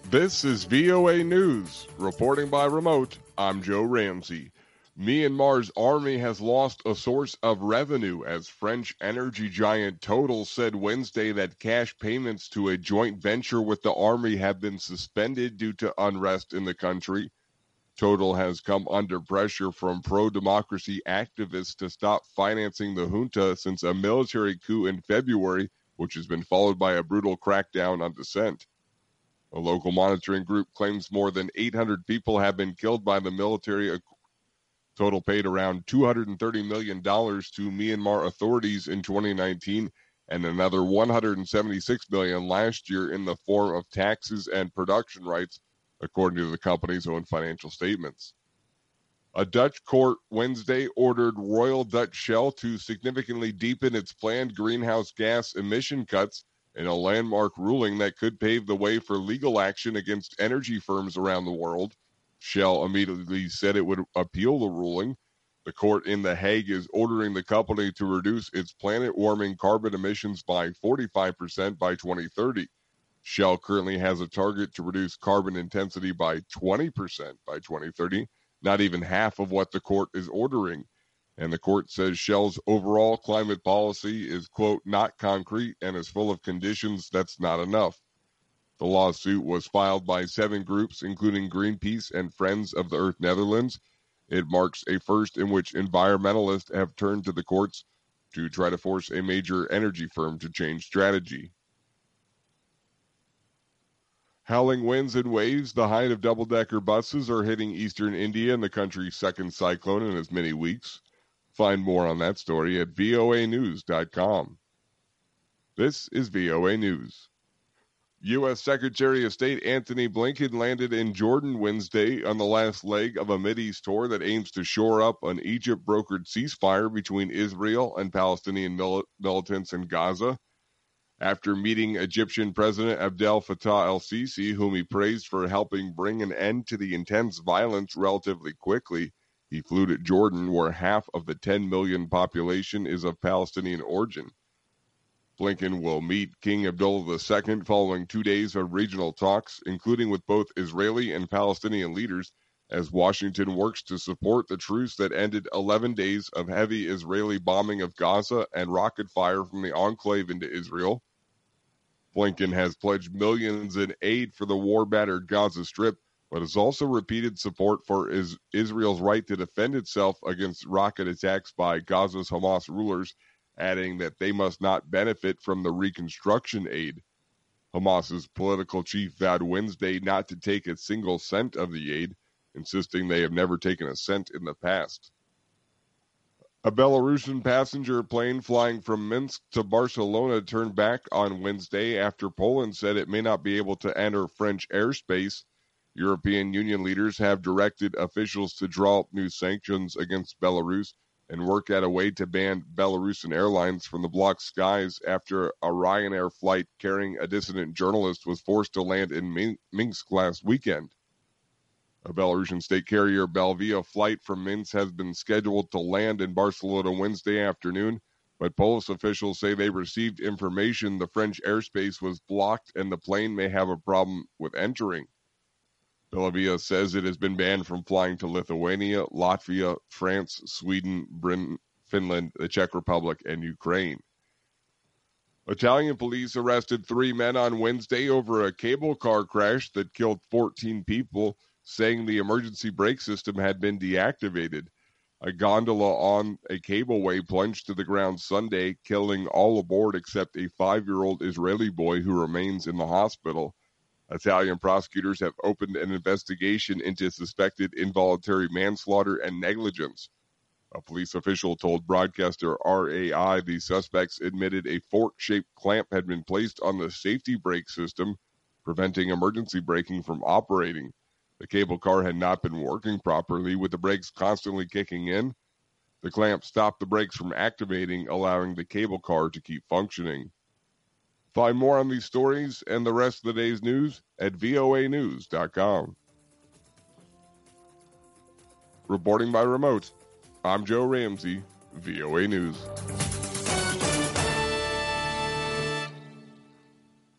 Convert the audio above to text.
This is VOA News. Reporting by remote, I'm Joe Ramsey. Myanmar's army has lost a source of revenue as French energy giant Total said Wednesday that cash payments to a joint venture with the army have been suspended due to unrest in the country. Total has come under pressure from pro-democracy activists to stop financing the junta since a military coup in February, which has been followed by a brutal crackdown on dissent. A local monitoring group claims more than 800 people have been killed by the military. Total paid around $230 million to Myanmar authorities in 2019 and another $176 million last year in the form of taxes and production rights, according to the company's own financial statements. A Dutch court Wednesday ordered Royal Dutch Shell to significantly deepen its planned greenhouse gas emission cuts in a landmark ruling that could pave the way for legal action against energy firms around the world. Shell immediately said it would appeal the ruling. The court in The Hague is ordering the company to reduce its planet-warming carbon emissions by 45% by 2030. Shell currently has a target to reduce carbon intensity by 20% by 2030, not even half of what the court is ordering. And the court says Shell's overall climate policy is, quote, not concrete and is full of conditions that's not enough. The lawsuit was filed by 7 groups, including Greenpeace and Friends of the Earth Netherlands. It marks a first in which environmentalists have turned to the courts to try to force a major energy firm to change strategy. Howling winds and waves, the height of double-decker buses, are hitting eastern India and the country's second cyclone in as many weeks. Find more on that story at voanews.com. This is VOA News. U.S. Secretary of State Antony Blinken landed in Jordan Wednesday on the last leg of a Mideast tour that aims to shore up an Egypt-brokered ceasefire between Israel and Palestinian militants in Gaza. After meeting Egyptian President Abdel Fattah el-Sisi, whom he praised for helping bring an end to the intense violence relatively quickly, he flew to Jordan, where half of the 10 million population is of Palestinian origin. Blinken will meet King Abdullah II following 2 days of regional talks, including with both Israeli and Palestinian leaders, as Washington works to support the truce that ended 11 days of heavy Israeli bombing of Gaza and rocket fire from the enclave into Israel. Blinken has pledged millions in aid for the war-battered Gaza Strip, but has also repeated support for Israel's right to defend itself against rocket attacks by Gaza's Hamas rulers, adding that they must not benefit from the reconstruction aid. Hamas's political chief vowed Wednesday not to take a single cent of the aid, insisting they have never taken a cent in the past. A Belarusian passenger plane flying from Minsk to Barcelona turned back on Wednesday after Poland said it may not be able to enter French airspace. European Union leaders have directed officials to draw up new sanctions against Belarus and work out a way to ban Belarusian airlines from the bloc's skies after a Ryanair flight carrying a dissident journalist was forced to land in Minsk last weekend. A Belarusian state carrier Belvia flight from Minsk has been scheduled to land in Barcelona Wednesday afternoon, but Polish officials say they received information the French airspace was blocked and the plane may have a problem with entering. Belvia says it has been banned from flying to Lithuania, Latvia, France, Sweden, Britain, Finland, the Czech Republic, and Ukraine. Italian police arrested 3 men on Wednesday over a cable car crash that killed 14 people, saying the emergency brake system had been deactivated. A gondola on a cableway plunged to the ground Sunday, killing all aboard except a 5-year-old Israeli boy who remains in the hospital. Italian prosecutors have opened an investigation into suspected involuntary manslaughter and negligence. A police official told broadcaster RAI the suspects admitted a fork-shaped clamp had been placed on the safety brake system, preventing emergency braking from operating. The cable car had not been working properly, with the brakes constantly kicking in. The clamp stopped the brakes from activating, allowing the cable car to keep functioning. Find more on these stories and the rest of the day's news at voanews.com. Reporting by remote, I'm Joe Ramsey, VOA News.